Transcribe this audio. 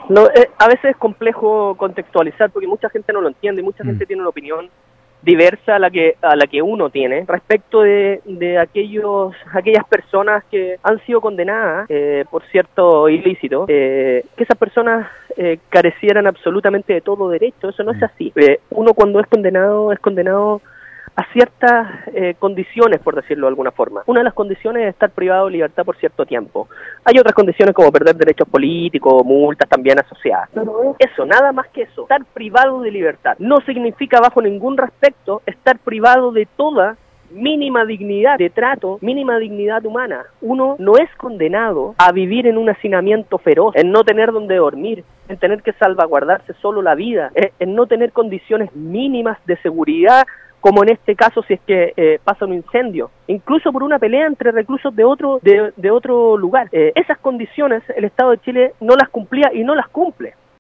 No, a veces es complejo contextualizar porque mucha gente no lo entiende, mucha gente tiene una opinión diversa a la que uno tiene respecto de aquellas personas que han sido condenadas por cierto ilícito, que esas personas carecieran absolutamente de todo derecho. Eso no es así. Uno cuando es condenado a ciertas condiciones, por decirlo de alguna forma. Una de las condiciones es estar privado de libertad por cierto tiempo. Hay otras condiciones como perder derechos políticos, multas también asociadas. Pero eso, nada más que eso, estar privado de libertad. No significa bajo ningún respecto estar privado de toda mínima dignidad de trato, mínima dignidad humana. Uno no es condenado a vivir en un hacinamiento feroz, en no tener donde dormir, en tener que salvaguardarse solo la vida, en no tener condiciones mínimas de seguridad, como en este caso si es que pasa un incendio, incluso por una pelea entre reclusos de otro lugar. Esas condiciones el Estado de Chile no las cumplía y no las cumple.